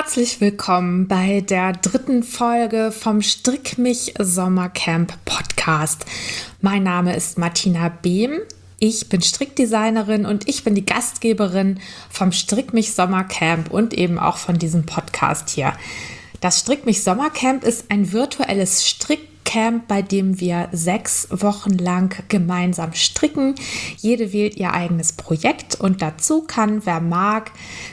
Herzlich willkommen bei der 3. Folge vom Strick mich Sommercamp Podcast. Mein Name ist Martina Behm. Ich bin Strickdesignerin und ich bin die Gastgeberin vom Strick mich Sommercamp und eben auch von diesem Podcast hier. Das Strick mich Sommercamp ist ein virtuelles Strickcamp, bei dem wir 6 Wochen lang gemeinsam stricken. Jede wählt ihr eigenes Projekt und dazu kann, wer mag,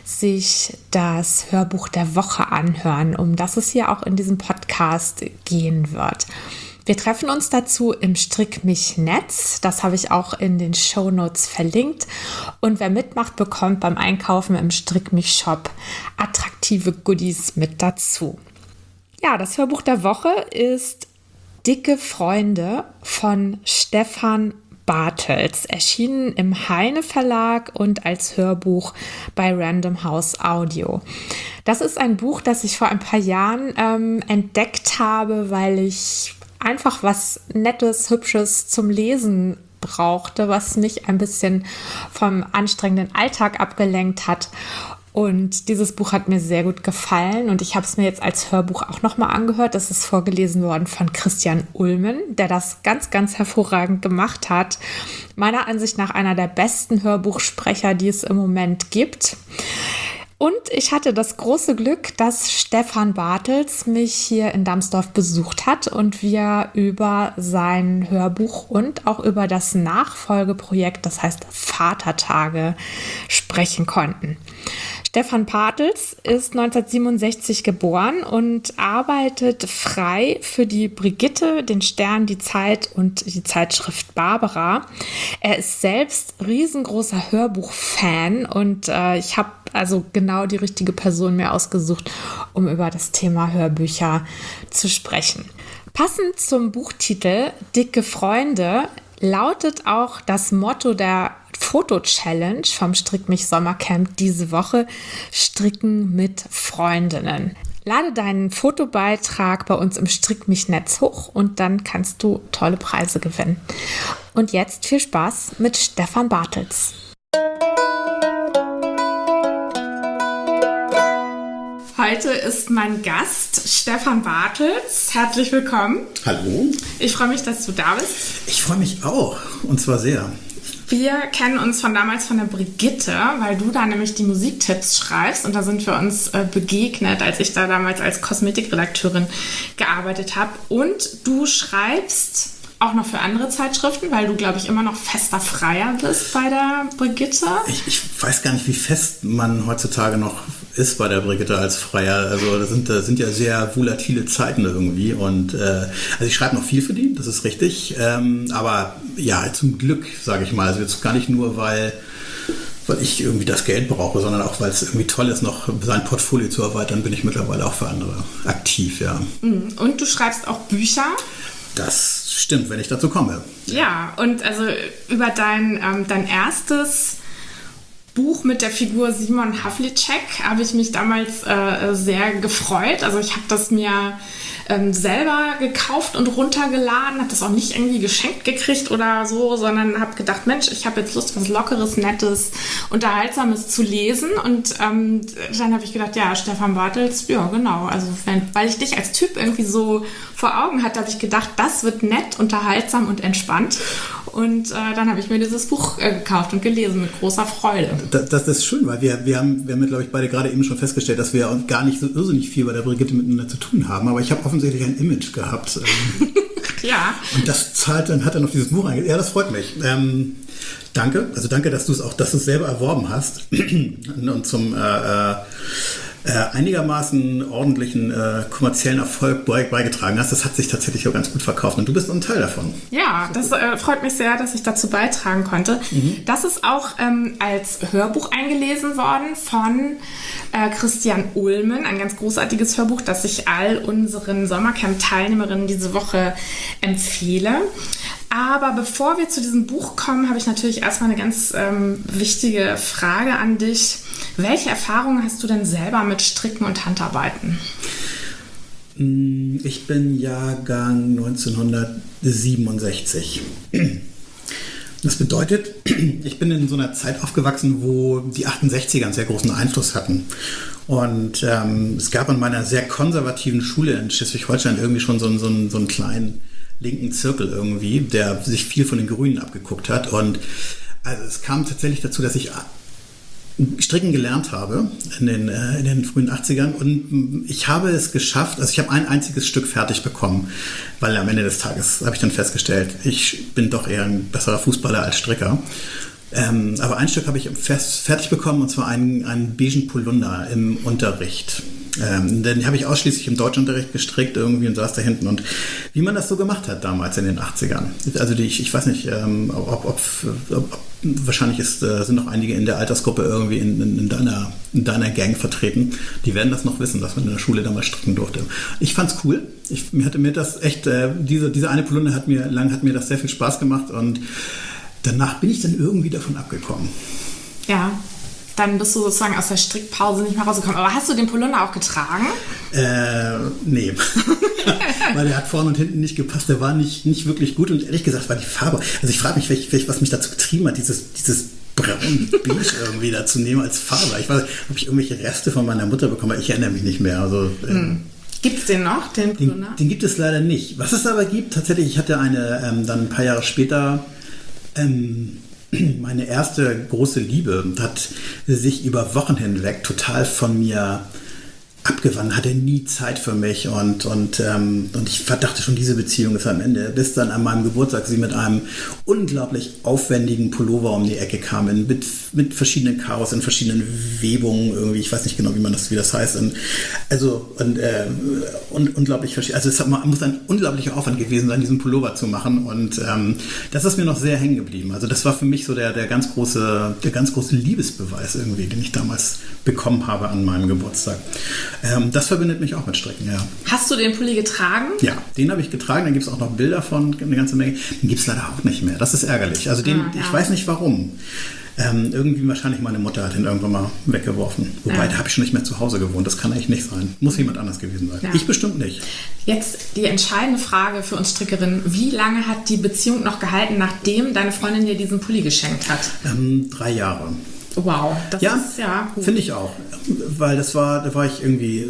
sich das Hörbuch der Woche anhören, um das es hier auch in diesem Podcast gehen wird. Wir treffen uns dazu im Strick mich Netz. Das habe ich auch in den Shownotes verlinkt. Und wer mitmacht, bekommt beim Einkaufen im Strick mich Shop attraktive Goodies mit dazu. Ja, das Hörbuch der Woche ist Dicke Freunde von Stefan Bartels, erschienen im Heine Verlag und als Hörbuch bei Random House Audio. Das ist ein Buch, das ich vor ein paar Jahren entdeckt habe, weil ich einfach was Nettes, Hübsches zum Lesen brauchte, was mich ein bisschen vom anstrengenden Alltag abgelenkt hat. Und dieses Buch hat mir sehr gut gefallen und ich habe es mir jetzt als Hörbuch auch nochmal angehört. Das ist vorgelesen worden von Christian Ulmen, der das ganz, ganz hervorragend gemacht hat. Meiner Ansicht nach einer der besten Hörbuchsprecher, die es im Moment gibt. Und ich hatte das große Glück, dass Stefan Bartels mich hier in Damsdorf besucht hat und wir über sein Hörbuch und auch über das Nachfolgeprojekt, das heißt Vatertage, sprechen konnten. Stefan Bartels ist 1967 geboren und arbeitet frei für die Brigitte, den Stern, die Zeit und die Zeitschrift Barbara. Er ist selbst riesengroßer Hörbuch-Fan und ich habe also genau die richtige Person mir ausgesucht, um über das Thema Hörbücher zu sprechen. Passend zum Buchtitel Dicke Freunde lautet auch das Motto der Foto-Challenge vom Strick mich Sommercamp diese Woche: Stricken mit Freundinnen. Lade deinen Fotobeitrag bei uns im Strick mich Netz hoch und dann kannst du tolle Preise gewinnen. Und jetzt viel Spaß mit Stefan Bartels. Heute ist mein Gast Stefan Bartels. Herzlich willkommen. Hallo. Ich freue mich, dass du da bist. Ich freue mich auch, und zwar sehr. Wir kennen uns von damals von der Brigitte, weil du da nämlich die Musiktipps schreibst und da sind wir uns begegnet, als ich da damals als Kosmetikredakteurin gearbeitet habe. Und du schreibst auch noch für andere Zeitschriften, weil du, glaube ich, immer noch fester Freier bist bei der Brigitte. Ich weiß gar nicht, wie fest man heutzutage noch ist bei der Brigitte als Freier. Also das sind ja sehr volatile Zeiten irgendwie. Und also ich schreibe noch viel für die, das ist richtig. Aber ja, zum Glück, sage ich mal. Also jetzt gar nicht nur, weil ich irgendwie das Geld brauche, sondern auch, weil es irgendwie toll ist, noch sein Portfolio zu erweitern, bin ich mittlerweile auch für andere aktiv, ja. Und du schreibst auch Bücher? Das stimmt, wenn ich dazu komme. Ja, und also über dein erstes Buch mit der Figur Simon Havlicek habe ich mich damals sehr gefreut. Also ich habe das mir selber gekauft und runtergeladen, habe das auch nicht irgendwie geschenkt gekriegt oder so, sondern habe gedacht, Mensch, ich habe jetzt Lust, was Lockeres, Nettes, Unterhaltsames zu lesen. Und dann habe ich gedacht, ja, Stefan Bartels, ja genau. Also weil ich dich als Typ irgendwie so vor Augen hatte, habe ich gedacht, das wird nett, unterhaltsam und entspannt. Und dann habe ich mir dieses Buch gekauft und gelesen mit großer Freude. Das ist schön, weil wir haben, glaube ich, beide gerade eben schon festgestellt, dass wir gar nicht so irrsinnig viel bei der Brigitte miteinander zu tun haben. Aber ich habe offensichtlich ein Image gehabt. Ja. Und das hat dann auf dieses Buch eingegangen. Ja, das freut mich. Danke. Also danke, dass du es selber erworben hast und zum einigermaßen ordentlichen kommerziellen Erfolg beigetragen hast. Das hat sich tatsächlich auch ganz gut verkauft und du bist ein Teil davon. Ja, das freut mich sehr, dass ich dazu beitragen konnte. Das ist auch als Hörbuch eingelesen worden von Christian Ulmen, ein ganz großartiges Hörbuch, das ich all unseren Sommercamp-Teilnehmerinnen diese Woche empfehle. Aber bevor wir zu diesem Buch kommen, habe ich natürlich erstmal eine ganz wichtige Frage an dich. Welche Erfahrungen hast du denn selber mit Stricken und Handarbeiten? Ich bin Jahrgang 1967. Das bedeutet, ich bin in so einer Zeit aufgewachsen, wo die 68er einen sehr großen Einfluss hatten. Und es gab an meiner sehr konservativen Schule in Schleswig-Holstein irgendwie schon so einen kleinen linken Zirkel irgendwie, der sich viel von den Grünen abgeguckt hat. Und also es kam tatsächlich dazu, dass ich Stricken gelernt habe in den frühen 80ern und ich habe es geschafft, also ich habe ein einziges Stück fertig bekommen, weil am Ende des Tages habe ich dann festgestellt, ich bin doch eher ein besserer Fußballer als Stricker. Aber ein Stück habe ich fertig bekommen und zwar einen beigen Polunder im Unterricht. Den habe ich ausschließlich im Deutschunterricht gestrickt irgendwie und saß da hinten. Und wie man das so gemacht hat damals in den 80ern. Also ich weiß nicht, ob wahrscheinlich sind noch einige in der Altersgruppe irgendwie in deiner Gang vertreten. Die werden das noch wissen, dass man in der Schule damals stricken durfte. Ich fand's cool. Mir hatte mir das echt, diese eine Polunder hat mir das sehr viel Spaß gemacht und danach bin ich dann irgendwie davon abgekommen. Ja, dann bist du sozusagen aus der Strickpause nicht mehr rausgekommen. Aber hast du den Polunder auch getragen? Nee. Weil der hat vorne und hinten nicht gepasst. Der war nicht wirklich gut und ehrlich gesagt war die Farbe. Also ich frage mich, was mich dazu getrieben hat, dieses braun beige irgendwie da zu nehmen als Farbe. Ich weiß nicht, ob ich irgendwelche Reste von meiner Mutter bekomme. Ich erinnere mich nicht mehr. Also, gibt es den noch, den Polunder? Den gibt es leider nicht. Was es aber gibt, tatsächlich, ich hatte dann ein paar Jahre später meine erste große Liebe hat sich über Wochen hinweg total von mir abgewandt, hatte nie Zeit für mich und ich verdachte schon, diese Beziehung ist am Ende, bis dann an meinem Geburtstag sie mit einem unglaublich aufwendigen Pullover um die Ecke kam, mit verschiedenen Karos, in verschiedenen Webungen irgendwie, ich weiß nicht genau, wie das heißt, unglaublich verschieden, also es muss ein unglaublicher Aufwand gewesen sein, diesen Pullover zu machen und das ist mir noch sehr hängen geblieben, also das war für mich so der ganz große Liebesbeweis irgendwie, den ich damals bekommen habe an meinem Geburtstag. Das verbindet mich auch mit Stricken, ja. Hast du den Pulli getragen? Ja, den habe ich getragen. Dann gibt es auch noch Bilder von, eine ganze Menge. Den gibt es leider auch nicht mehr. Das ist ärgerlich. Also ich weiß nicht warum. Irgendwie wahrscheinlich meine Mutter hat ihn irgendwann mal weggeworfen. Wobei, da habe ich schon nicht mehr zu Hause gewohnt. Das kann eigentlich nicht sein. Muss jemand anders gewesen sein. Ja. Ich bestimmt nicht. Jetzt die entscheidende Frage für uns Strickerinnen. Wie lange hat die Beziehung noch gehalten, nachdem deine Freundin dir diesen Pulli geschenkt hat? 3 Jahre. Wow, das ist ja gut. Finde ich auch. Weil da war ich irgendwie,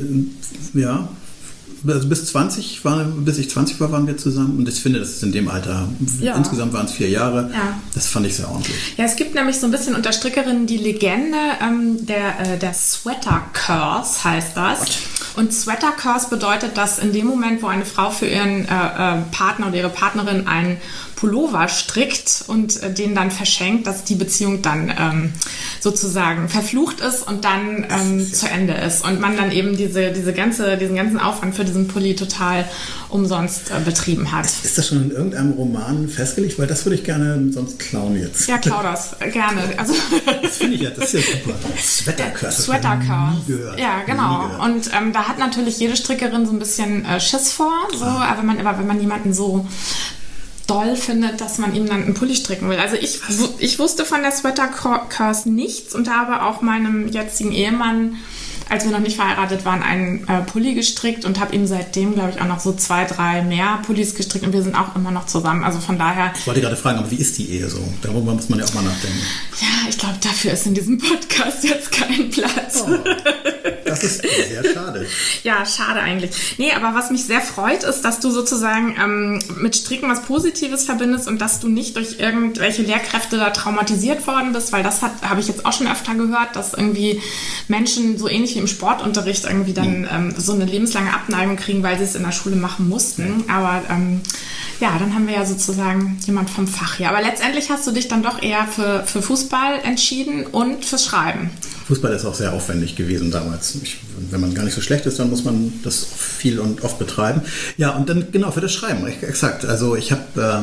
also bis ich 20 war, waren wir zusammen und ich finde, das ist in dem Alter, insgesamt waren es 4 Jahre, das fand ich sehr ordentlich. Ja, es gibt nämlich so ein bisschen unter Strickerinnen die Legende, der Sweater Curse heißt das. What? Und Sweater Curse bedeutet, dass in dem Moment, wo eine Frau für ihren Partner oder ihre Partnerin einen Pullover strickt und den dann verschenkt, dass die Beziehung dann sozusagen verflucht ist und dann zu Ende ist. Und man dann eben diesen ganzen Aufwand für diesen Pulli total umsonst betrieben hat. Ist das schon in irgendeinem Roman festgelegt? Weil das würde ich gerne sonst klauen jetzt. Ja, klau das. Gerne. Also das finde ich ja, das ist ja super. Sweater Curse. Sweater Curse. Ja, genau. Und da hat natürlich jede Strickerin so ein bisschen Schiss vor. So, aber wenn man jemanden so doll findet, dass man ihm dann einen Pulli stricken will. Also ich wusste von der Sweater Curse nichts und habe auch meinem jetzigen Ehemann, als wir noch nicht verheiratet waren, einen Pulli gestrickt und habe ihm seitdem, glaube ich, auch noch so 2, 3 mehr Pullis gestrickt und wir sind auch immer noch zusammen. Also von daher... Ich wollte gerade fragen, aber wie ist die Ehe so? Darüber muss man ja auch mal nachdenken. Ja, ich glaube, dafür ist in diesem Podcast jetzt kein Platz. Oh, das ist sehr schade. Ja, schade eigentlich. Nee, aber was mich sehr freut, ist, dass du sozusagen mit Stricken was Positives verbindest und dass du nicht durch irgendwelche Lehrkräfte da traumatisiert worden bist, weil das habe ich jetzt auch schon öfter gehört, dass irgendwie Menschen so ähnlich wie im Sportunterricht irgendwie dann so eine lebenslange Abneigung kriegen, weil sie es in der Schule machen mussten. Aber dann haben wir ja sozusagen jemand vom Fach hier. Aber letztendlich hast du dich dann doch eher für Fußball entschieden und fürs Schreiben. Fußball ist auch sehr aufwendig gewesen damals. Wenn man gar nicht so schlecht ist, dann muss man das viel und oft betreiben. Ja, und dann genau für das Schreiben, exakt. Also ich habe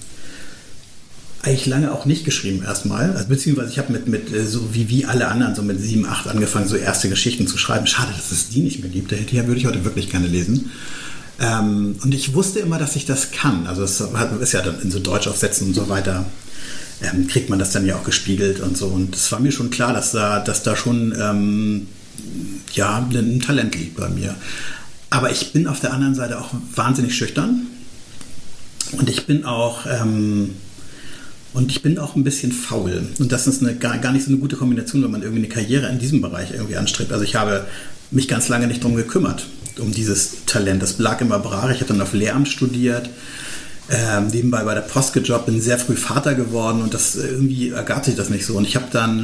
eigentlich lange auch nicht geschrieben erstmal. Also, beziehungsweise ich habe mit so wie alle anderen so mit 7, 8 angefangen, so erste Geschichten zu schreiben. Schade, dass es die nicht mehr gibt. Die würde ich heute wirklich gerne lesen. Und ich wusste immer, dass ich das kann. Also es ist ja dann in so Deutschaufsätzen und so weiter, kriegt man das dann ja auch gespiegelt und so. Und es war mir schon klar, dass da schon ein Talent liegt bei mir. Aber ich bin auf der anderen Seite auch wahnsinnig schüchtern. Und ich bin auch Und ich bin auch ein bisschen faul. Und das ist gar nicht so eine gute Kombination, wenn man irgendwie eine Karriere in diesem Bereich irgendwie anstrebt. Also ich habe mich ganz lange nicht drum gekümmert, um dieses Talent. Das lag immer brach. Ich habe dann auf Lehramt studiert, nebenbei bei der Post gejobbt, bin sehr früh Vater geworden und das irgendwie ergab sich das nicht so. Und ich habe dann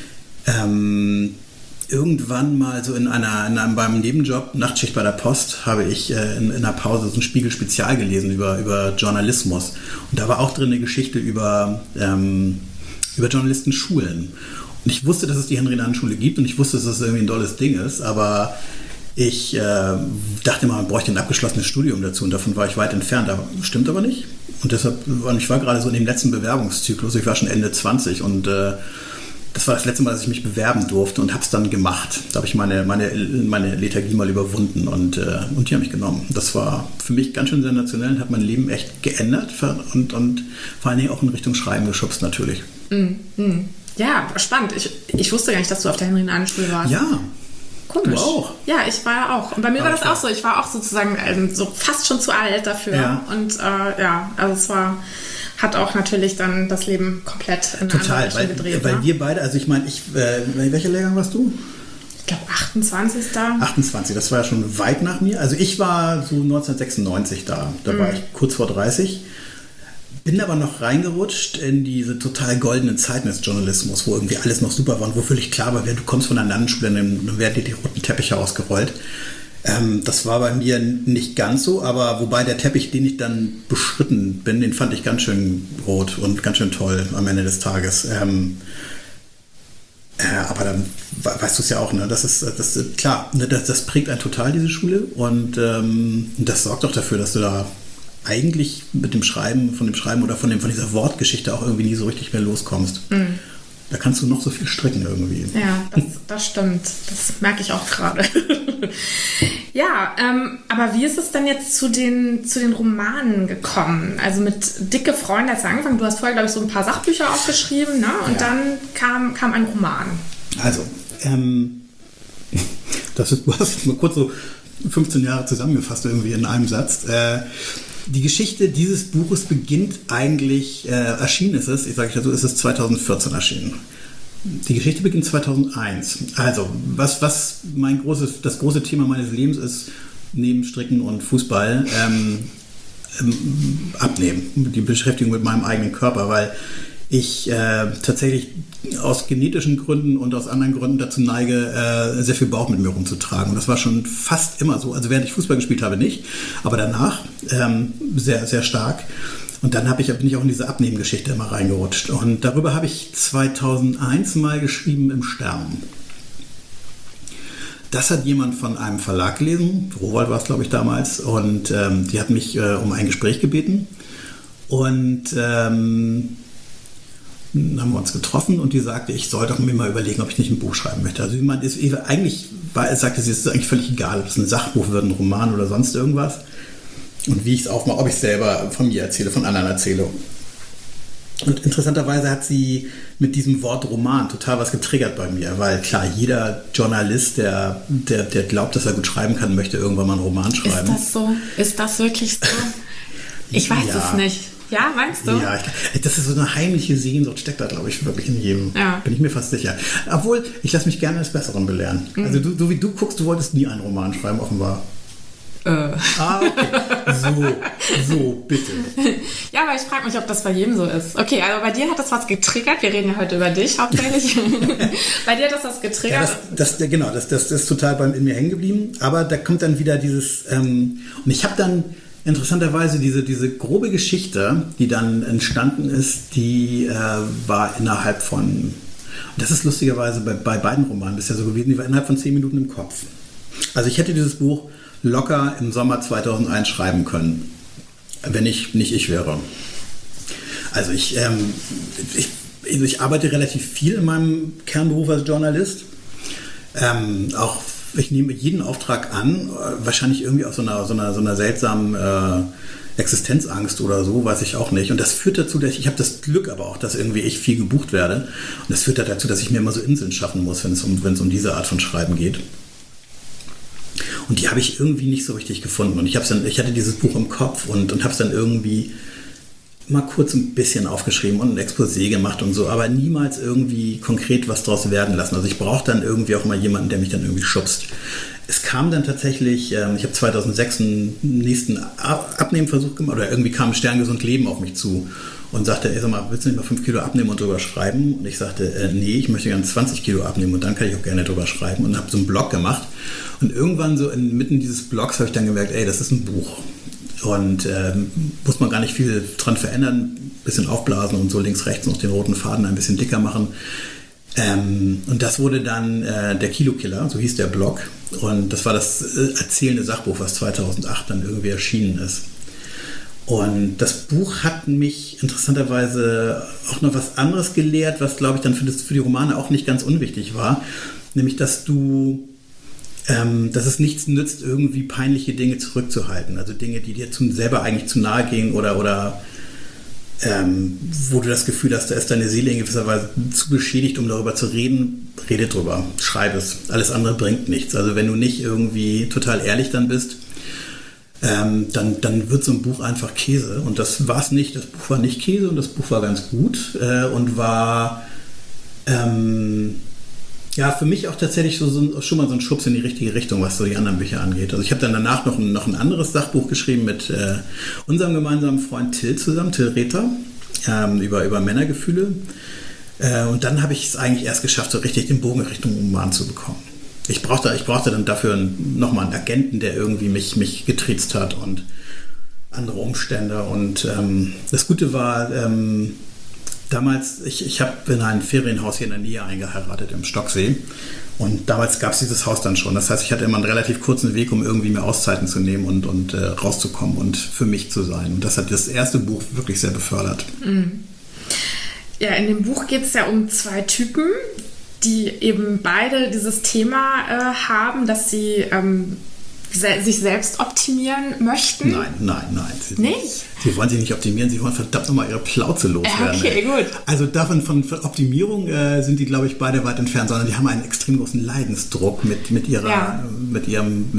irgendwann mal so beim Nebenjob, Nachtschicht bei der Post, habe ich in einer Pause so ein Spiegel-Spezial gelesen über Journalismus. Und da war auch drin eine Geschichte über Journalistenschulen. Und ich wusste, dass es die Henry-Nannen-Schule gibt und ich wusste, dass das irgendwie ein tolles Ding ist, aber ich dachte immer, man bräuchte ein abgeschlossenes Studium dazu und davon war ich weit entfernt. Das stimmt aber nicht. Und ich war gerade so in dem letzten Bewerbungszyklus, ich war schon Ende 20 und das war das letzte Mal, dass ich mich bewerben durfte und habe es dann gemacht. Da habe ich meine Lethargie mal überwunden und die haben mich genommen. Das war für mich ganz schön sensationell und hat mein Leben echt geändert und vor allen Dingen auch in Richtung Schreiben geschubst natürlich. Ja, spannend. Ich wusste gar nicht, dass du auf der Henry-Nannen-Schule warst. Ja. Komisch. Du auch? Ja, ich war ja auch. Und bei mir war das auch so. Ich war auch sozusagen so fast schon zu alt dafür. Ja. Und also es hat auch natürlich dann das Leben komplett in eine andere Richtung gedreht. Weil wir beide, also ich meine, welcher Lehrgang warst du? Ich glaube 28. 28, das war ja schon weit nach mir. Also ich war so 1996 da. Da war ich kurz vor 30. Bin aber noch reingerutscht in diese total goldenen Zeiten des Journalismus, wo irgendwie alles noch super war und wo völlig klar war, du kommst von einer Landesschule, dann werden dir die roten Teppiche ausgerollt. Das war bei mir nicht ganz so, aber wobei der Teppich, den ich dann beschritten bin, den fand ich ganz schön rot und ganz schön toll am Ende des Tages. Aber dann weißt du es ja auch, ne? Das ist klar, ne? Das prägt einen total, diese Schule, und das sorgt auch dafür, dass du da eigentlich mit dem Schreiben oder von dieser Wortgeschichte auch irgendwie nie so richtig mehr loskommst. Da kannst du noch so viel stricken irgendwie. Ja, das stimmt. Das merke ich auch gerade. Ja, aber wie ist es denn jetzt zu den Romanen gekommen? Also mit Dicke Freunde hast du angefangen. Du hast vorher, glaube ich, so ein paar Sachbücher aufgeschrieben, ne? Und dann kam ein Roman. Also, du hast mal kurz so 15 Jahre zusammengefasst irgendwie in einem Satz. Die Geschichte dieses Buches beginnt eigentlich, erschienen ist es, ich sage ja so, ist es 2014 erschienen. Die Geschichte beginnt 2001. Also, was das große Thema meines Lebens ist, neben Stricken und Fußball, Abnehmen, die Beschäftigung mit meinem eigenen Körper, weil ich tatsächlich aus genetischen Gründen und aus anderen Gründen dazu neige, sehr viel Bauch mit mir rumzutragen. Und das war schon fast immer so. Also während ich Fußball gespielt habe, nicht, aber danach sehr, sehr stark. Und dann bin ich auch in diese Abnehmgeschichte immer reingerutscht. Und darüber habe ich 2001 mal geschrieben im Stern. Das hat jemand von einem Verlag gelesen, Rowohlt war es, glaube ich, damals, und die hat mich um ein Gespräch gebeten. Und dann haben wir uns getroffen und die sagte, ich soll doch mir mal überlegen, ob ich nicht ein Buch schreiben möchte. Also sagte sie, es ist eigentlich völlig egal, ob es ein Sachbuch wird, ein Roman oder sonst irgendwas. Und wie ich es aufmache, ob ich es selber von mir erzähle, von anderen erzähle. Und interessanterweise hat sie mit diesem Wort Roman total was getriggert bei mir, weil klar, jeder Journalist, der glaubt, dass er gut schreiben kann, möchte irgendwann mal einen Roman schreiben. Ist das so? Ist das wirklich so? Ich weiß es nicht. Ja, meinst du? Ja, das ist so eine heimliche Sehnsucht, steckt da, glaube ich, wirklich in jedem. Ja. Bin ich mir fast sicher. Obwohl, ich lasse mich gerne eines Besseren belehren. Also du, wie du guckst, du wolltest nie einen Roman schreiben, offenbar. Okay. So, bitte. Ja, aber ich frage mich, ob das bei jedem so ist. Okay, also bei dir hat das was getriggert. Wir reden ja heute über dich hauptsächlich. Bei dir hat das was getriggert. Ja, das ist total in mir hängen geblieben. Aber da kommt dann wieder dieses... und ich habe dann interessanterweise diese grobe Geschichte, die dann entstanden ist, die war innerhalb von... Und das ist lustigerweise bei beiden Romanen bisher so gewesen, die war innerhalb von 10 Minuten im Kopf. Also ich hätte dieses Buch locker im Sommer 2001 schreiben können, wenn ich nicht ich wäre. Also ich arbeite relativ viel in meinem Kernberuf als Journalist. Ich nehme jeden Auftrag an, wahrscheinlich irgendwie aus so einer seltsamen Existenzangst oder so, weiß ich auch nicht. Und das führt dazu, dass ich habe das Glück aber auch, dass irgendwie ich viel gebucht werde. Und das führt dazu, dass ich mir immer so Inseln schaffen muss, wenn es um diese Art von Schreiben geht. Und die habe ich irgendwie nicht so richtig gefunden. Und ich hatte dieses Buch im Kopf und habe es dann irgendwie mal kurz ein bisschen aufgeschrieben und ein Exposé gemacht und so, aber niemals irgendwie konkret was draus werden lassen. Also ich brauche dann irgendwie auch mal jemanden, der mich dann irgendwie schubst. Es kam dann tatsächlich, ich habe 2006 einen nächsten Abnehmversuch gemacht, oder irgendwie kam Sterngesund Leben auf mich zu und sagte, ey, sag mal, willst du nicht mal 5 Kilo abnehmen und drüber schreiben? Und ich sagte, nee, ich möchte gerne 20 Kilo abnehmen und dann kann ich auch gerne drüber schreiben, und habe so einen Blog gemacht. Und irgendwann so inmitten dieses Blogs habe ich dann gemerkt, ey, das ist ein Buch. Und muss man gar nicht viel dran verändern, ein bisschen aufblasen und so links, rechts noch den roten Faden ein bisschen dicker machen. Und das wurde dann der Kilokiller, so hieß der Blog. Und das war das erzählende Sachbuch, was 2008 dann irgendwie erschienen ist. Und das Buch hat mich interessanterweise auch noch was anderes gelehrt, was, glaube ich, dann für die Romane auch nicht ganz unwichtig war. Nämlich, dass es nichts nützt, irgendwie peinliche Dinge zurückzuhalten. Also Dinge, die dir selber eigentlich zu nahe gehen oder wo du das Gefühl hast, da ist deine Seele in gewisser Weise zu beschädigt, um darüber zu reden. Rede drüber, schreib es. Alles andere bringt nichts. Also wenn du nicht irgendwie total ehrlich dann bist, dann wird so ein Buch einfach Käse. Und das war es nicht. Das Buch war nicht Käse und das Buch war ganz gut und war für mich auch tatsächlich schon mal so ein Schubs in die richtige Richtung, was so die anderen Bücher angeht. Also ich habe dann danach noch ein anderes Sachbuch geschrieben mit unserem gemeinsamen Freund Till zusammen, Till Rether, über Männergefühle. Und dann habe ich es eigentlich erst geschafft, so richtig den Bogen Richtung Roman zu bekommen. Ich brauchte dann dafür nochmal einen Agenten, der irgendwie mich getriezt hat und andere Umstände. Und das Gute war, damals, ich habe in ein Ferienhaus hier in der Nähe eingeheiratet, im Stocksee. Und damals gab es dieses Haus dann schon. Das heißt, ich hatte immer einen relativ kurzen Weg, um irgendwie mir Auszeiten zu nehmen und rauszukommen und für mich zu sein. Und das hat das erste Buch wirklich sehr befördert. Ja, in dem Buch geht es ja um 2 Typen, die eben beide dieses Thema haben, dass sie sich selbst optimieren möchten. Nein. Nicht? Sie wollen sich nicht optimieren, sie wollen verdammt nochmal ihre Plauze loswerden. Okay, gut. Also davon von Optimierung sind die, glaube ich, beide weit entfernt, sondern die haben einen extrem großen Leidensdruck mit ihrem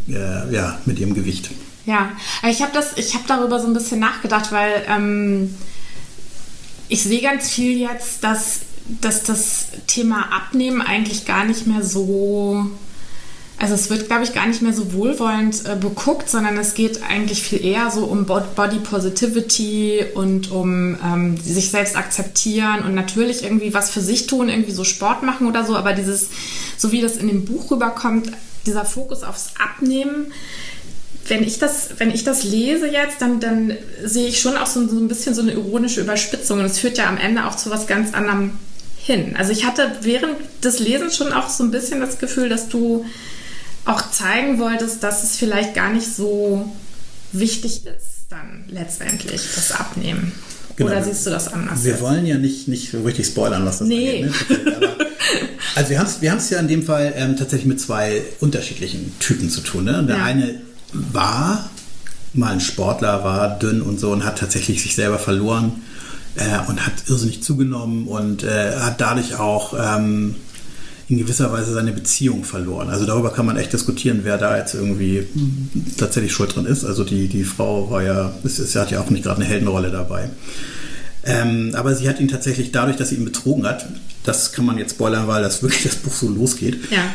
Gewicht. Ja, ich habe darüber so ein bisschen nachgedacht, weil ich sehe ganz viel jetzt, dass das Thema Abnehmen eigentlich gar nicht mehr so... Also es wird, glaube ich, gar nicht mehr so wohlwollend beguckt, sondern es geht eigentlich viel eher so um Body Positivity und um sich selbst akzeptieren und natürlich irgendwie was für sich tun, irgendwie so Sport machen oder so. Aber so wie das in dem Buch rüberkommt, dieser Fokus aufs Abnehmen, wenn ich das lese jetzt, dann sehe ich schon auch so ein bisschen so eine ironische Überspitzung. Und es führt ja am Ende auch zu was ganz anderem hin. Also ich hatte während des Lesens schon auch so ein bisschen das Gefühl, dass du auch zeigen wolltest, dass es vielleicht gar nicht so wichtig ist dann letztendlich, das Abnehmen. Genau. Oder siehst du das anders? Wir wollen ja nicht so richtig spoilern, was das angeht. Ne? Aber, also wir haben es ja in dem Fall tatsächlich mit 2 unterschiedlichen Typen zu tun. Ne? Der eine war mal ein Sportler, war dünn und so und hat tatsächlich sich selber verloren und hat irrsinnig zugenommen und hat dadurch auch in gewisser Weise seine Beziehung verloren. Also darüber kann man echt diskutieren, wer da jetzt irgendwie tatsächlich schuld dran ist. Also die Frau hat ja auch nicht gerade eine Heldenrolle dabei. Aber sie hat ihn tatsächlich dadurch, dass sie ihn betrogen hat, das kann man jetzt spoilern, weil das wirklich das Buch so losgeht,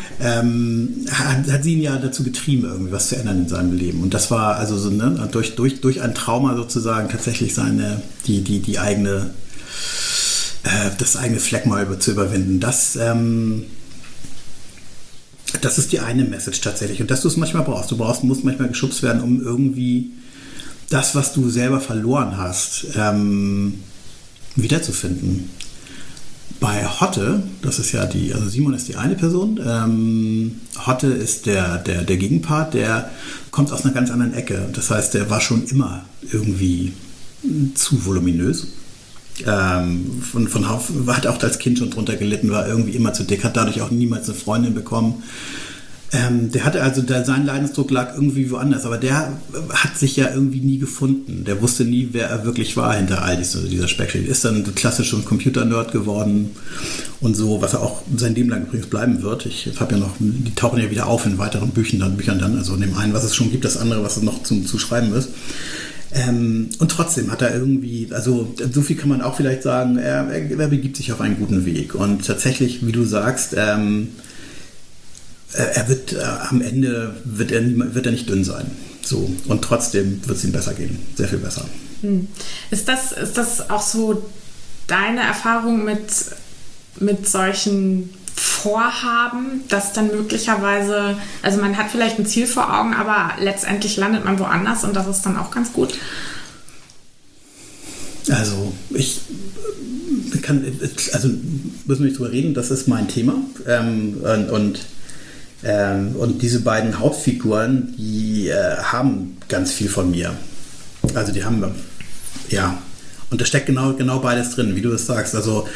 hat sie ihn ja dazu getrieben, irgendwie was zu ändern in seinem Leben. Und das war also so, ne, durch ein Trauma sozusagen tatsächlich die eigene das eigene Fleckmal zu überwinden. Das ist die eine Message tatsächlich. Und dass du es manchmal brauchst. Musst manchmal geschubst werden, um irgendwie das, was du selber verloren hast, wiederzufinden. Bei Hotte, das ist ja also Simon ist die eine Person, Hotte ist der Gegenpart, der kommt aus einer ganz anderen Ecke. Das heißt, der war schon immer irgendwie zu voluminös. Hat auch als Kind schon drunter gelitten, war irgendwie immer zu dick, hat dadurch auch niemals eine Freundin bekommen. Der hatte also, sein Leidensdruck lag irgendwie woanders, aber der hat sich ja irgendwie nie gefunden. Der wusste nie, wer er wirklich war hinter all dieser Speckschicht. Ist dann klassisch ein Computer-Nerd geworden und so, was er auch sein Leben lang übrigens bleiben wird. Ich habe ja noch, die tauchen ja wieder auf in weiteren Büchern dann, also in dem einen, was es schon gibt, das andere, was es noch zu schreiben ist. Und trotzdem hat er irgendwie, also so viel kann man auch vielleicht sagen, er begibt sich auf einen guten Weg. Und tatsächlich, wie du sagst, er wird am Ende wird er nicht dünn sein. So. Und trotzdem wird es ihm besser gehen. Sehr viel besser. Ist das auch so deine Erfahrung mit solchen Vorhaben, dass dann möglicherweise, also man hat vielleicht ein Ziel vor Augen, aber letztendlich landet man woanders und das ist dann auch ganz gut? Also müssen wir nicht drüber reden, das ist mein Thema. Und diese beiden Hauptfiguren, die haben ganz viel von mir. Also die haben, ja, und da steckt genau beides drin, wie du es sagst. Also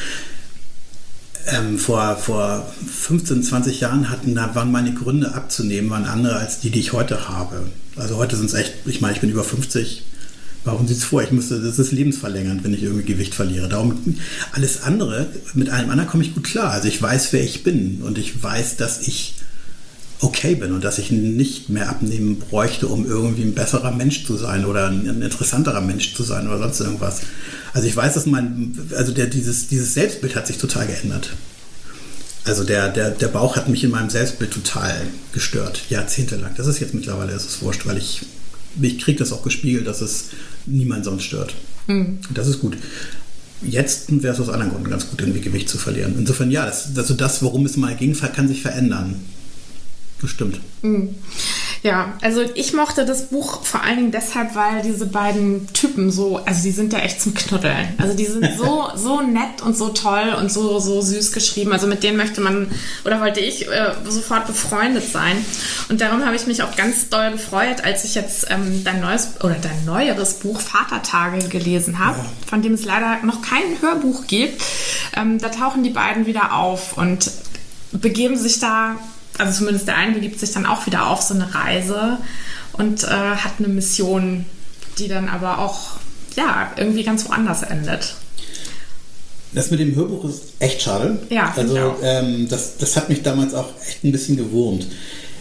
vor 15, 20 Jahren waren meine Gründe abzunehmen, waren andere als die ich heute habe. Also heute sind es echt, ich meine, ich bin über 50. Warum sieht es vor? Das ist lebensverlängernd, wenn ich irgendwie Gewicht verliere. Darum alles andere, mit allem anderen komme ich gut klar. Also ich weiß, wer ich bin und ich weiß, dass ich okay bin und dass ich nicht mehr abnehmen bräuchte, um irgendwie ein besserer Mensch zu sein oder ein interessanterer Mensch zu sein oder sonst irgendwas. Also ich weiß, dass dieses Selbstbild hat sich total geändert. Also der Bauch hat mich in meinem Selbstbild total gestört, jahrzehntelang. Das ist jetzt mittlerweile, ist es wurscht, weil ich kriege das auch gespiegelt, dass es niemand sonst stört. Und das ist gut. Jetzt wäre es aus anderen Gründen ganz gut, irgendwie Gewicht zu verlieren. Insofern ja, das, worum es mal ging, kann sich verändern. Bestimmt. Ja, also ich mochte das Buch vor allen Dingen deshalb, weil diese beiden Typen also die sind ja echt zum Knuddeln. Also die sind so nett und so toll und so süß geschrieben. Also mit denen wollte ich sofort befreundet sein. Und darum habe ich mich auch ganz doll gefreut, als ich jetzt dein neueres Buch Vatertage gelesen habe, von dem es leider noch kein Hörbuch gibt. Da tauchen die beiden wieder auf und begeben sich da, also zumindest der eine begibt sich dann auch wieder auf so eine Reise und hat eine Mission, die dann aber auch irgendwie ganz woanders endet. Das mit dem Hörbuch ist echt schade. Ja, also ich auch. Das hat mich damals auch echt ein bisschen gewurmt.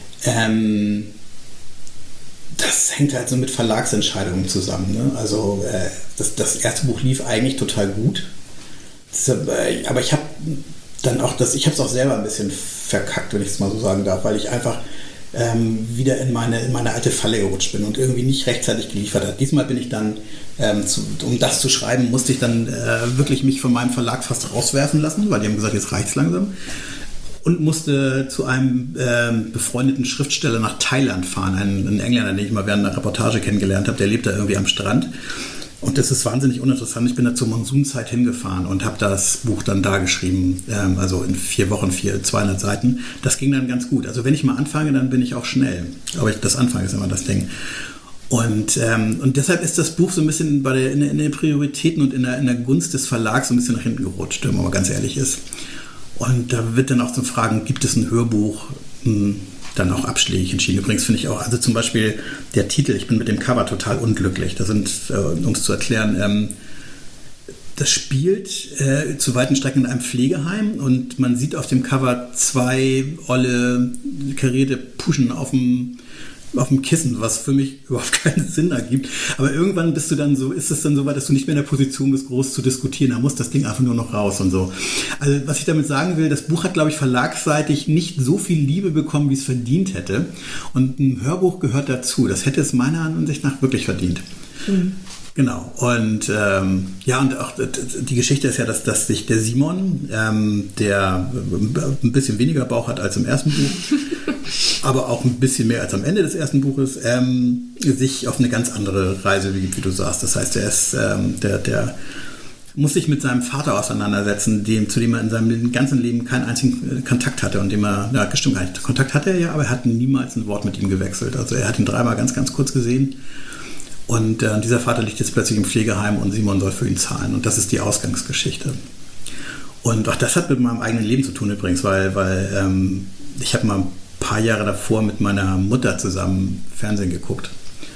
Das hängt halt so mit Verlagsentscheidungen zusammen. Ne? Also das erste Buch lief eigentlich total gut. Aber ich habe ich habe es auch selber ein bisschen verkackt, wenn ich es mal so sagen darf, weil ich einfach wieder in meine alte Falle gerutscht bin und irgendwie nicht rechtzeitig geliefert hat. Diesmal bin ich dann, um das zu schreiben, musste ich dann wirklich mich von meinem Verlag fast rauswerfen lassen, weil die haben gesagt, jetzt reicht's langsam. Und musste zu einem befreundeten Schriftsteller nach Thailand fahren, einen Engländer, den ich mal während einer Reportage kennengelernt habe, der lebt da irgendwie am Strand. Und das ist wahnsinnig uninteressant. Ich bin da zur Monsunzeit hingefahren und habe das Buch dann da geschrieben, also in 4 Wochen, 200 Seiten. Das ging dann ganz gut. Also wenn ich mal anfange, dann bin ich auch schnell. Aber das Anfangen ist immer das Ding. Und deshalb ist das Buch so ein bisschen in den Prioritäten und in der Gunst des Verlags so ein bisschen nach hinten gerutscht, wenn man mal ganz ehrlich ist. Und da wird dann auch zu fragen, gibt es ein Hörbuch? Dann auch abschlägig entschieden. Übrigens finde ich auch, also zum Beispiel der Titel, ich bin mit dem Cover total unglücklich. Da sind, um es zu erklären, das spielt zu weiten Strecken in einem Pflegeheim und man sieht auf dem Cover 2 olle karierte Puschen auf dem Kissen, was für mich überhaupt keinen Sinn ergibt. Aber irgendwann ist es dann so weit, dass du nicht mehr in der Position bist, groß zu diskutieren. Da muss das Ding einfach nur noch raus und so. Also was ich damit sagen will, das Buch hat, glaube ich, verlagsseitig nicht so viel Liebe bekommen, wie es verdient hätte. Und ein Hörbuch gehört dazu. Das hätte es meiner Ansicht nach wirklich verdient. Mhm. Genau. Und und auch die Geschichte ist ja, dass sich der Simon, der ein bisschen weniger Bauch hat als im ersten Buch, aber auch ein bisschen mehr als am Ende des ersten Buches, sich auf eine ganz andere Reise begibt, wie du sagst. Das heißt, der muss sich mit seinem Vater auseinandersetzen, zu dem er in seinem ganzen Leben keinen einzigen Kontakt hatte und gestimmt gar nicht. Kontakt hatte er ja, aber er hat niemals ein Wort mit ihm gewechselt. Also er hat ihn 3-mal ganz, ganz kurz gesehen. Und dieser Vater liegt jetzt plötzlich im Pflegeheim und Simon soll für ihn zahlen. Und das ist die Ausgangsgeschichte. Und auch das hat mit meinem eigenen Leben zu tun übrigens, weil ich habe mal ein paar Jahre davor mit meiner Mutter zusammen Fernsehen geguckt.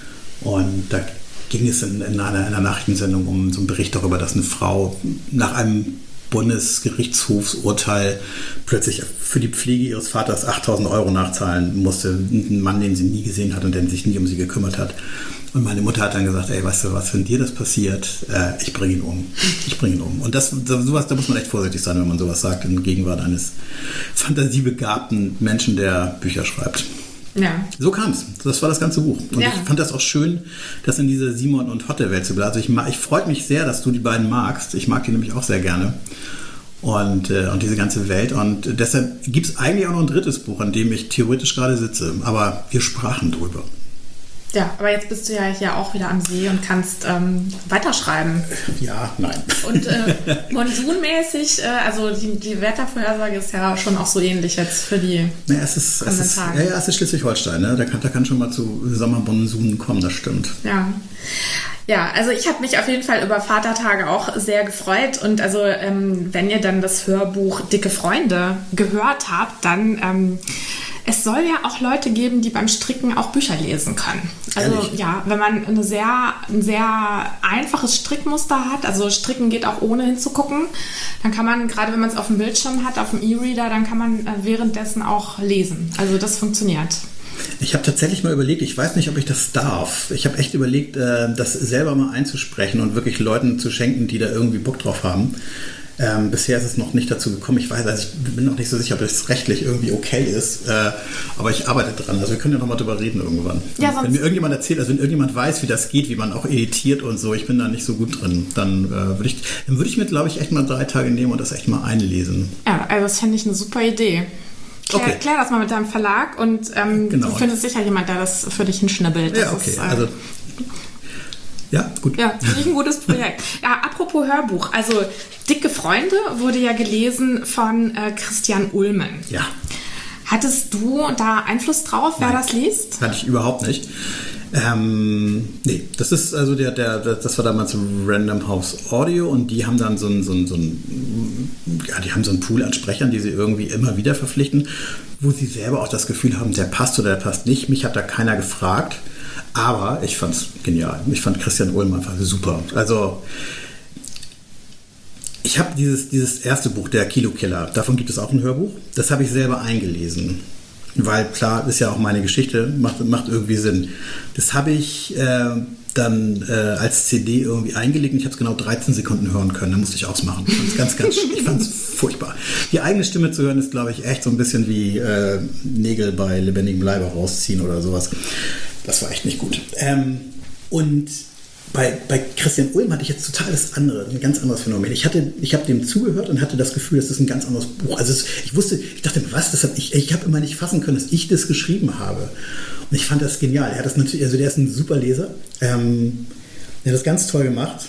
Und da ging es in einer Nachrichtensendung um so einen Bericht darüber, dass eine Frau nach einem Bundesgerichtshofsurteil plötzlich für die Pflege ihres Vaters 8.000 Euro nachzahlen musste. Ein Mann, den sie nie gesehen hat und der sich nie um sie gekümmert hat. Und meine Mutter hat dann gesagt, ey, weißt du was, wenn dir das passiert, ich bringe ihn um. Ich bringe ihn um. Und sowas, da muss man echt vorsichtig sein, wenn man sowas sagt in Gegenwart eines fantasiebegabten Menschen, der Bücher schreibt. Ja. So kam es. Das war das ganze Buch. Und ich fand das auch schön, das in diese Simon und Hotte-Welt zu bleiben. Also ich freue mich sehr, dass du die beiden magst. Ich mag die nämlich auch sehr gerne. Und diese ganze Welt. Und deshalb gibt es eigentlich auch noch ein drittes Buch, an dem ich theoretisch gerade sitze. Aber wir sprachen drüber. Ja, aber jetzt bist du ja hier auch wieder am See und kannst weiterschreiben. Ja, nein. Und monsunmäßig, also die Wettervorhersage ist ja schon auch so ähnlich jetzt für die kommenden Tage. Es ist Schleswig-Holstein, ne? Da kann schon mal zu Sommermonsunen kommen, das stimmt. Ja, also ich habe mich auf jeden Fall über Vatertage auch sehr gefreut. Und also wenn ihr dann das Hörbuch Dicke Freunde gehört habt, dann... es soll ja auch Leute geben, die beim Stricken auch Bücher lesen können. Also Ehrlich? Ja, wenn man ein sehr einfaches Strickmuster hat, also Stricken geht auch ohne hinzugucken, dann kann man, gerade wenn man es auf dem Bildschirm hat, auf dem E-Reader, dann kann man währenddessen auch lesen. Also das funktioniert. Ich habe tatsächlich mal überlegt, ich weiß nicht, ob ich das darf. Ich habe echt überlegt, das selber mal einzusprechen und wirklich Leuten zu schenken, die da irgendwie Bock drauf haben. Bisher ist es noch nicht dazu gekommen. Ich bin noch nicht so sicher, ob das rechtlich irgendwie okay ist. Aber ich arbeite dran. Also wir können ja noch mal drüber reden irgendwann. Ja, wenn mir irgendjemand erzählt, also wenn irgendjemand weiß, wie das geht, wie man auch editiert und so, ich bin da nicht so gut drin, dann würde ich mir, glaube ich, echt mal 3 Tage nehmen und das echt mal einlesen. Ja, also das fände ich eine super Idee. Klär das mal mit deinem Verlag und genau. Du findest sicher jemand, der das für dich hinschnibbelt. Ja, okay. Ja, gut. Ja, finde ich ein gutes Projekt. Ja, apropos Hörbuch. Also, Dicke Freunde wurde ja gelesen von Christian Ulmen. Ja. Hattest du da Einfluss drauf, wer das liest? Hatte ich überhaupt nicht. Nee, das ist also das war damals Random House Audio und die haben dann so einen Pool an Sprechern, die sie irgendwie immer wieder verpflichten, wo sie selber auch das Gefühl haben, der passt oder der passt nicht. Mich hat da keiner gefragt. Aber ich fand es genial. Ich fand Christian Ulm einfach super. Also ich habe dieses erste Buch, der Kilokiller, davon gibt es auch ein Hörbuch. Das habe ich selber eingelesen. Weil klar, ist ja auch meine Geschichte, macht irgendwie Sinn. Das habe ich dann als CD irgendwie eingelegt und ich habe es genau 13 Sekunden hören können. Da musste ich ausmachen. Ich fand es furchtbar. Die eigene Stimme zu hören ist, glaube ich, echt so ein bisschen wie Nägel bei lebendigem Leibe rausziehen oder sowas. Das war echt nicht gut. Und bei Christian Ulm hatte ich jetzt ein ganz anderes Phänomen. Ich habe dem zugehört und hatte das Gefühl, das ist ein ganz anderes Buch. Also ich dachte, ich habe immer nicht fassen können, dass ich das geschrieben habe. Und ich fand das genial. Er hat das natürlich, also der ist ein super Leser. Der hat das ganz toll gemacht.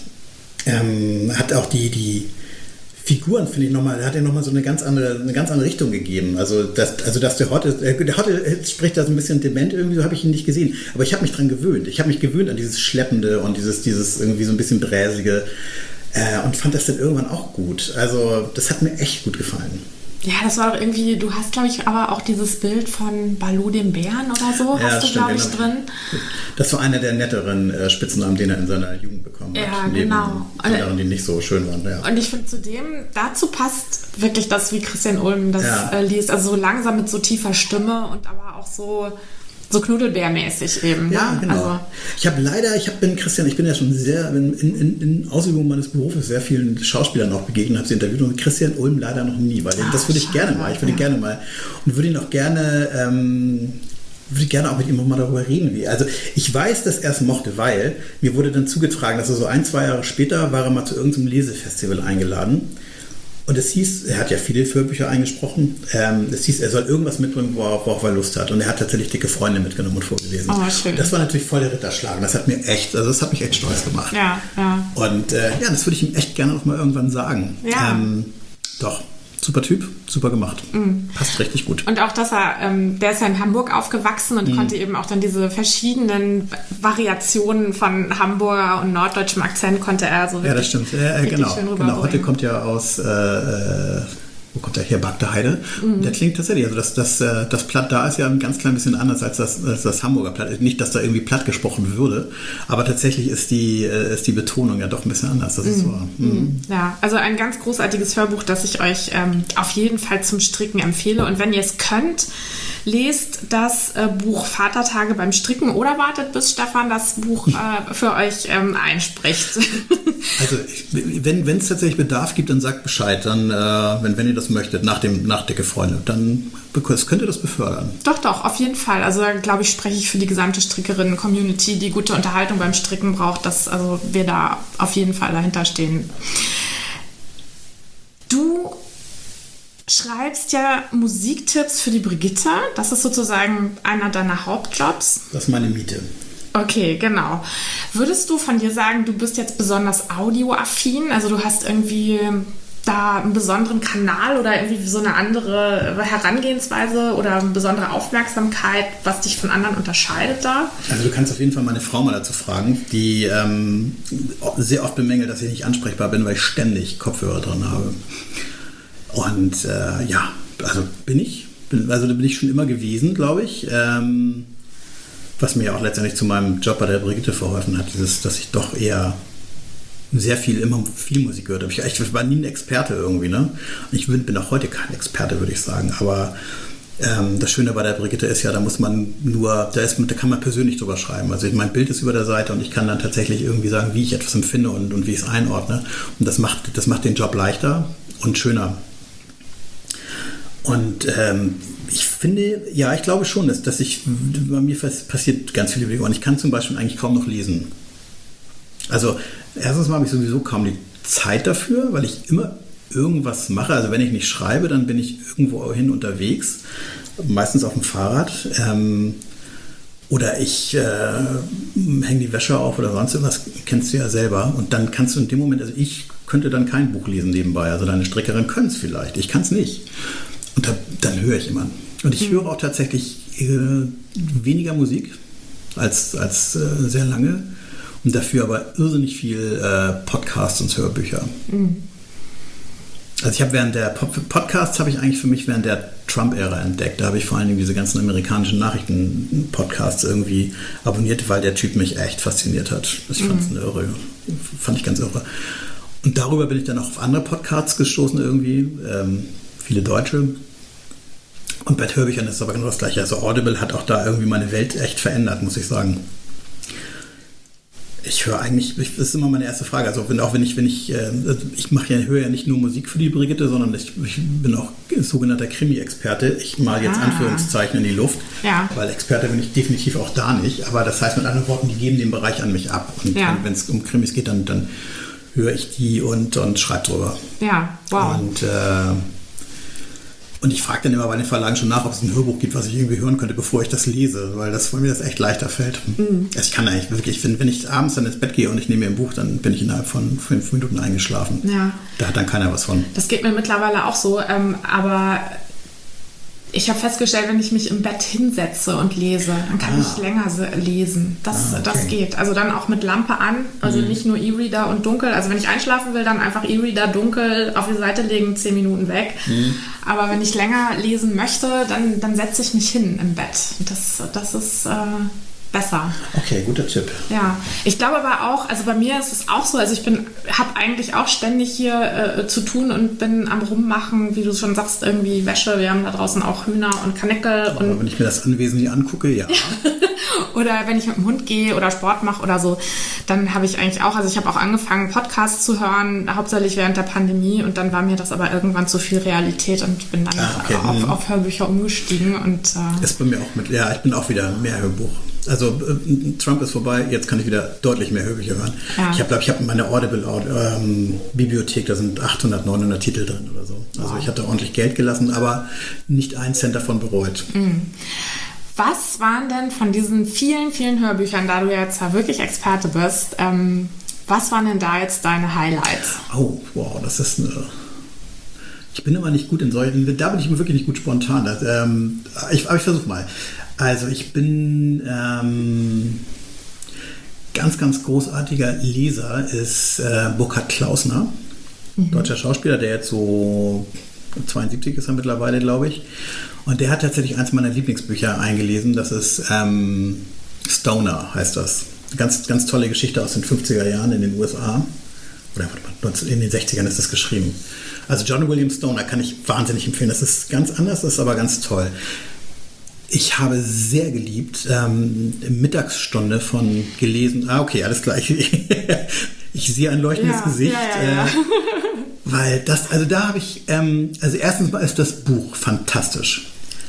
Hat auch die Figuren, finde ich nochmal, hat ja nochmal so eine ganz andere Richtung gegeben. Dass der Hotte spricht da so ein bisschen dement irgendwie, so habe ich ihn nicht gesehen. Aber ich habe mich dran gewöhnt. Ich habe mich gewöhnt an dieses Schleppende und dieses irgendwie so ein bisschen Bräsige und fand das dann irgendwann auch gut. Also das hat mir echt gut gefallen. Ja, das war doch irgendwie, du hast, glaube ich, aber auch dieses Bild von Baloo dem Bären oder so, ja, hast du, glaube ich, drin. Das war einer der netteren Spitznamen, den er in seiner Jugend bekommen hat. Ja, genau. Neben anderen, die nicht so schön waren. Ja. Und ich finde dazu passt wirklich das, wie Christian Ulm das liest. Also so langsam mit so tiefer Stimme und aber auch so Knuddelbärmäßig eben. Ja, genau. Also, ich bin ja schon sehr in Ausübung meines Berufes sehr vielen Schauspielern auch begegnet, habe sie interviewt und Christian Ulm leider noch nie, weil das würde ich gerne mal. Ich würde ihn gerne mal und würde ihn auch gerne auch mit ihm mal darüber reden. Also ich weiß, dass er es mochte, weil mir wurde dann zugetragen, dass er so 1-2 Jahre später war er mal zu irgendeinem Lesefestival eingeladen. Und es hieß, er hat ja viele Hörbücher eingesprochen, es hieß, er soll irgendwas mitbringen, worauf er Lust hat. Und er hat tatsächlich Dicke Freunde mitgenommen und vorgelesen. Oh, schön. Das war natürlich voll der Ritterschlag. Das hat mich echt stolz gemacht. Ja. Und das würde ich ihm echt gerne noch mal irgendwann sagen. Ja. Doch. Super Typ, super gemacht. Passt richtig gut. Und auch, dass der ist ja in Hamburg aufgewachsen und konnte eben auch dann diese verschiedenen Variationen von Hamburger und norddeutschem Akzent konnte er so wirklich. Ja, das stimmt. Ja, genau. Heute kommt ja aus wo kommt der her, Bagde Heide? Und der klingt tatsächlich, also das Platt da ist ja ein ganz klein bisschen anders als das Hamburger Platt. Nicht, dass da irgendwie platt gesprochen würde, aber tatsächlich ist die Betonung ja doch ein bisschen anders. Das ist so. Ja, also ein ganz großartiges Hörbuch, das ich euch auf jeden Fall zum Stricken empfehle. Und wenn ihr es könnt, lest das Buch Vatertage beim Stricken oder wartet, bis Stefan das Buch für euch einspricht. Also wenn es tatsächlich Bedarf gibt, dann sagt Bescheid. Dann, wenn ihr das möchtet, nach Dicke Freunde, dann könnt ihr das befördern. Doch, auf jeden Fall. Also glaube ich, spreche ich für die gesamte Strickerinnen-Community, die gute Unterhaltung beim Stricken braucht, dass also wir da auf jeden Fall dahinter stehen. Du schreibst ja Musiktipps für die Brigitte. Das ist sozusagen einer deiner Hauptjobs. Das ist meine Miete. Okay, genau. Würdest du von dir sagen, du bist jetzt besonders audioaffin? Also du hast irgendwie da einen besonderen Kanal oder irgendwie so eine andere Herangehensweise oder eine besondere Aufmerksamkeit, was dich von anderen unterscheidet da? Also du kannst auf jeden Fall meine Frau mal dazu fragen, die sehr oft bemängelt, dass ich nicht ansprechbar bin, weil ich ständig Kopfhörer drin habe. Und also bin ich schon immer gewesen, glaube ich. Was mir auch letztendlich zu meinem Job bei der Brigitte verholfen hat, dass ich doch eher immer viel Musik gehört habe. Ich war nie ein Experte irgendwie, ne? Ich bin auch heute kein Experte, würde ich sagen. Aber das Schöne bei der Brigitte ist ja, da kann man persönlich drüber schreiben. Also mein Bild ist über der Seite und ich kann dann tatsächlich irgendwie sagen, wie ich etwas empfinde und wie ich es einordne. Und das macht den Job leichter und schöner. Und ich finde, ja, ich glaube schon, dass bei mir passiert ganz viel Bewegung. Und ich kann zum Beispiel eigentlich kaum noch lesen. Also erstens mal habe ich sowieso kaum die Zeit dafür, weil ich immer irgendwas mache. Also wenn ich nicht schreibe, dann bin ich irgendwo hin unterwegs, meistens auf dem Fahrrad. Oder ich hänge die Wäsche auf oder sonst irgendwas, kennst du ja selber. Und dann kannst du in dem Moment, also ich könnte dann kein Buch lesen nebenbei. Also deine Strickerin können es vielleicht, ich kann es nicht. Und dann höre ich immer. Und ich höre auch tatsächlich weniger Musik als sehr lange. Und dafür aber irrsinnig viel Podcasts und Hörbücher. Also ich habe während der Podcasts habe ich eigentlich für mich während der Trump-Ära entdeckt. Da habe ich vor allen Dingen diese ganzen amerikanischen Nachrichten-Podcasts irgendwie abonniert, weil der Typ mich echt fasziniert hat. Ich fand ich ganz irre. Und darüber bin ich dann auch auf andere Podcasts gestoßen irgendwie. Viele Deutsche. Und bei Hörbüchern ist es aber genau das Gleiche. Also Audible hat auch da irgendwie meine Welt echt verändert, muss ich sagen. Ich höre eigentlich, das ist immer meine erste Frage, also höre ja nicht nur Musik für die Brigitte, sondern ich bin auch sogenannter Krimi-Experte. Ich male jetzt Anführungszeichen in die Luft, weil Experte bin ich definitiv auch da nicht. Aber das heißt mit anderen Worten, die geben den Bereich an mich ab. Und wenn es um Krimis geht, dann höre ich die und schreibe drüber. Ja, wow. Und ich frage dann immer bei den Verlagen schon nach, ob es ein Hörbuch gibt, was ich irgendwie hören könnte, bevor ich das lese, weil mir das echt leichter fällt. Also ich kann eigentlich wirklich, wenn ich abends dann ins Bett gehe und ich nehme mir ein Buch, dann bin ich innerhalb von 5 Minuten eingeschlafen. Ja. Da hat dann keiner was von. Das geht mir mittlerweile auch so, aber ich habe festgestellt, wenn ich mich im Bett hinsetze und lese, dann kann ich länger lesen. Das geht. Also dann auch mit Lampe an, also nicht nur E-Reader und dunkel. Also wenn ich einschlafen will, dann einfach E-Reader dunkel auf die Seite legen, 10 Minuten weg. Aber wenn ich länger lesen möchte, dann setze ich mich hin im Bett. Das ist besser. Okay, guter Tipp. Ja, ich glaube aber auch, also bei mir ist es auch so, also ich habe eigentlich auch ständig hier zu tun und bin am Rummachen, wie du schon sagst, irgendwie Wäsche, wir haben da draußen auch Hühner und Kanickel. Aber wenn ich mir das Anwesen hier angucke, ja. Oder wenn ich mit dem Hund gehe oder Sport mache oder so, dann habe ich eigentlich auch, also ich habe auch angefangen, Podcasts zu hören, hauptsächlich während der Pandemie und dann war mir das aber irgendwann zu viel Realität und bin dann auf Hörbücher umgestiegen. Und ist bei mir auch ich bin auch wieder mehr Hörbuch. Also Trump ist vorbei, jetzt kann ich wieder deutlich mehr Hörbücher hören. Ja. Ich habe meine Audible-Bibliothek, da sind 800, 900 Titel drin oder so. Also ich hatte ordentlich Geld gelassen, aber nicht einen Cent davon bereut. Was waren denn von diesen vielen, vielen Hörbüchern, da du jetzt wirklich Experte bist, was waren denn da jetzt deine Highlights? Oh, wow, das ist ich bin immer nicht gut in solchen, da bin ich wirklich nicht gut spontan. Aber ich versuche mal. Also ich bin ganz, ganz großartiger Leser ist Burkhard Klausner, deutscher Schauspieler, der jetzt so 72 ist er mittlerweile, glaube ich. Und der hat tatsächlich eins meiner Lieblingsbücher eingelesen. Das ist Stoner, heißt das. Eine ganz, ganz tolle Geschichte aus den 50er Jahren in den USA. Oder in den 60ern ist das geschrieben. Also John William Stoner kann ich wahnsinnig empfehlen. Das ist ganz anders, das ist aber ganz toll. Ich habe sehr geliebt, Mittagsstunde von gelesen. Okay, alles gleich. Ich sehe ein leuchtendes Gesicht. Ja. Weil das, also da habe ich, also erstens mal ist das Buch fantastisch.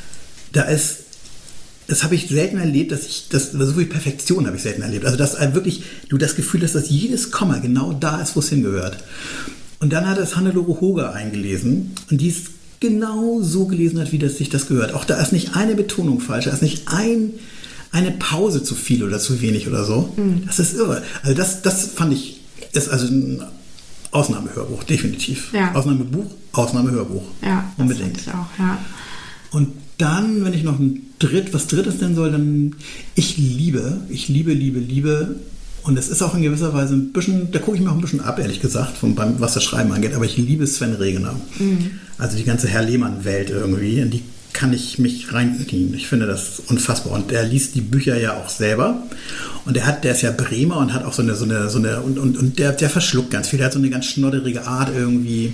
Das habe ich selten erlebt, so viel Perfektion habe ich selten erlebt. Also dass wirklich du das Gefühl hast, dass jedes Komma genau da ist, wo es hingehört. Und dann hat es Hannelore Hoger eingelesen und die ist genau so gelesen hat, wie das sich das gehört. Auch da ist nicht eine Betonung falsch, da ist nicht eine Pause zu viel oder zu wenig oder so. Das ist irre. Also das fand ich, ist also ein Ausnahmehörbuch, definitiv. Ja. Ausnahmebuch, Ausnahmehörbuch. Ja, unbedingt. Das ich auch, ja. Und dann, wenn ich noch was Drittes nennen soll, dann ich liebe, und es ist auch in gewisser Weise ein bisschen, da gucke ich mir auch ein bisschen ab, ehrlich gesagt, was das Schreiben angeht, aber ich liebe Sven Regener. Also die ganze Herr Lehmann-Welt irgendwie, in die kann ich mich reinknien. Ich finde das unfassbar. Und er liest die Bücher ja auch selber. Und der ist ja Bremer und hat auch und der verschluckt ganz viel. Der hat so eine ganz schnodderige Art irgendwie,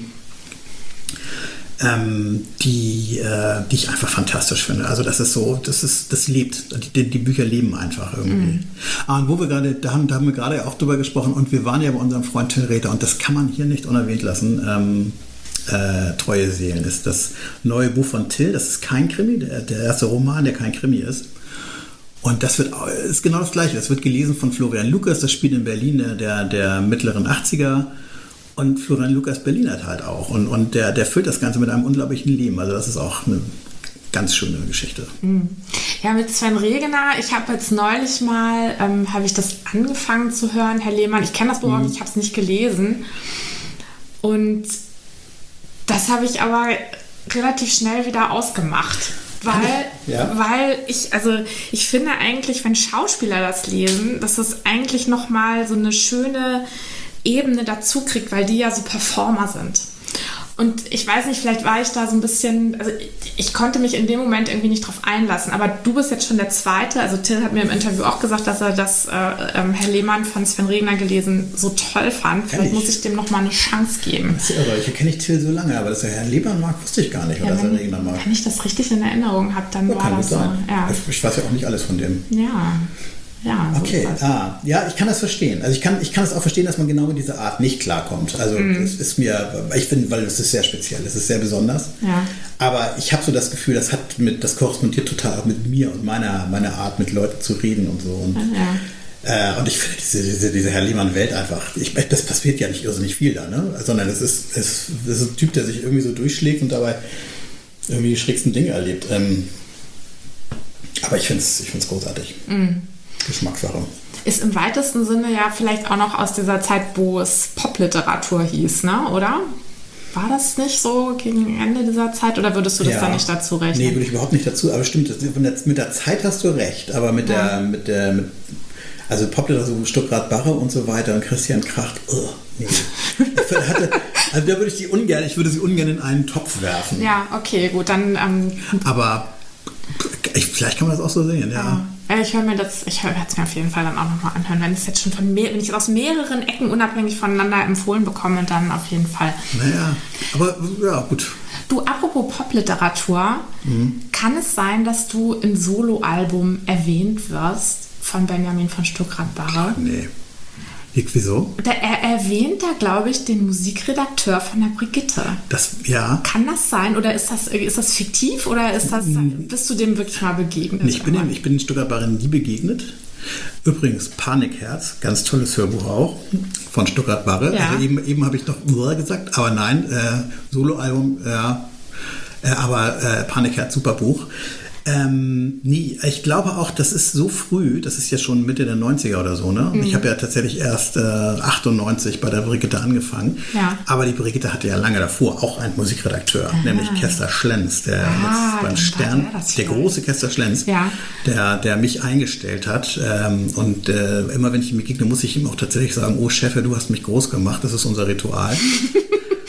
die ich einfach fantastisch finde. Also das lebt. Die Bücher leben einfach irgendwie. Und da haben wir gerade auch drüber gesprochen und wir waren ja bei unserem Freund Till Räther und das kann man hier nicht unerwähnt lassen. Treue Seelen ist das neue Buch von Till. Das ist kein Krimi, der erste Roman, der kein Krimi ist. Und das ist genau das Gleiche. Das wird gelesen von Florian Lukas. Das spielt in Berlin der mittleren 80er. Und Florian Lukas Berlinert halt auch. Und der füllt das Ganze mit einem unglaublichen Leben. Also das ist auch eine ganz schöne Geschichte. Ja, mit Sven Regener, ich habe jetzt neulich mal, habe ich das angefangen zu hören, Herr Lehmann. Ich kenne das Buch auch nicht, ich habe es nicht gelesen. Und das habe ich aber relativ schnell wieder ausgemacht. Weil ich finde eigentlich, wenn Schauspieler das lesen, dass das eigentlich nochmal so eine schöne Ebene dazu kriegt, weil die ja so Performer sind. Und ich weiß nicht, vielleicht war ich da so ein bisschen, also ich konnte mich in dem Moment irgendwie nicht drauf einlassen, aber du bist jetzt schon der Zweite, also Till hat mir im Interview auch gesagt, dass er das Herr Lehmann von Sven Regener gelesen so toll fand. Vielleicht muss ich dem nochmal eine Chance geben. Das ist irre. Ich kenne nicht Till so lange, aber dass er Herrn Lehmann mag, wusste ich gar nicht, oder dass er Regener mag. Wenn ich das richtig in Erinnerung habe, dann war das so. Ja. Ich weiß ja auch nicht alles von dem. Ja, so okay, ich kann das verstehen. Also ich kann es auch verstehen, dass man genau mit dieser Art nicht klarkommt. Also es ist ich finde, weil es ist sehr speziell, es ist sehr besonders. Ja. Aber ich habe so das Gefühl, das korrespondiert total auch mit mir und meiner Art, mit Leuten zu reden und so. Und ich finde diese Herr Lehmann-Welt einfach, das passiert ja nicht irrsinnig viel da, ne? Sondern es ist ein Typ, der sich irgendwie so durchschlägt und dabei irgendwie die schrägsten Dinge erlebt. Aber ich finde es großartig. Geschmackssache. Ist im weitesten Sinne ja vielleicht auch noch aus dieser Zeit, wo es Popliteratur hieß, ne? Oder? War das nicht so gegen Ende dieser Zeit oder würdest du das da nicht dazu rechnen? Nee, würde ich überhaupt nicht dazu, aber stimmt, mit der Zeit hast du recht, aber also Popliteratur, Stuckrad Barre und so weiter und Christian Kracht, nee. Also da würde ich sie ungern in einen Topf werfen. Ja, okay, gut, dann... aber vielleicht kann man das auch so sehen, ja. Ich werde es mir auf jeden Fall dann auch nochmal anhören. Wenn ich es jetzt aus mehreren Ecken unabhängig voneinander empfohlen bekomme, dann auf jeden Fall. Naja, aber ja, gut. Du, apropos Popliteratur, kann es sein, dass du im Soloalbum erwähnt wirst von Benjamin von Stuckrad-Barre? Nee. Wieso? Er erwähnt da, glaube ich, den Musikredakteur von der Brigitte. Kann das sein? Oder ist das fiktiv? Oder bist du dem wirklich mal begegnet? Ich bin Stuckrad-Barre nie begegnet. Übrigens, Panikherz, ganz tolles Hörbuch auch von Stuckrad-Barre. Ja. Also eben habe ich doch gesagt, aber nein, Soloalbum, aber Panikherz, super Buch. Nee, ich glaube auch, das ist so früh, das ist ja schon Mitte der 90er oder so, ne? Ich habe ja tatsächlich erst 98 bei der Brigitte angefangen, aber die Brigitte hatte ja lange davor auch einen Musikredakteur, nämlich Kester Schlenz, der jetzt beim Stern, der große Kester Schlenz, der mich eingestellt hat und immer wenn ich ihm begegne, muss ich ihm auch tatsächlich sagen, oh Chef, du hast mich groß gemacht, das ist unser Ritual.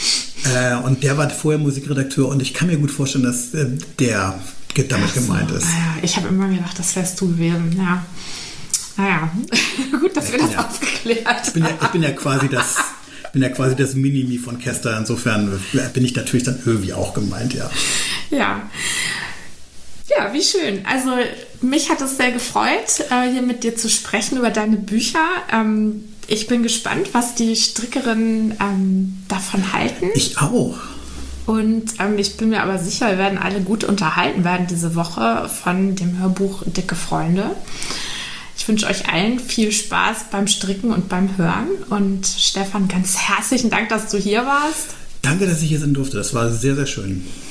Und der war vorher Musikredakteur und ich kann mir gut vorstellen, dass der damit gemeint ist. Naja, ich habe immer gedacht, das wärst du gewesen. Ja. Naja, gut, dass wir das aufgeklärt haben. Ich bin ja quasi das Minimi von Kester. Insofern bin ich natürlich dann irgendwie auch gemeint, ja. Ja. Ja, wie schön. Also mich hat es sehr gefreut, hier mit dir zu sprechen über deine Bücher. Ich bin gespannt, was die Strickerinnen davon halten. Ich auch. Und ich bin mir aber sicher, wir werden alle gut unterhalten werden diese Woche von dem Hörbuch Dicke Freunde. Ich wünsche euch allen viel Spaß beim Stricken und beim Hören. Und Stefan, ganz herzlichen Dank, dass du hier warst. Danke, dass ich hier sein durfte. Das war sehr, sehr schön.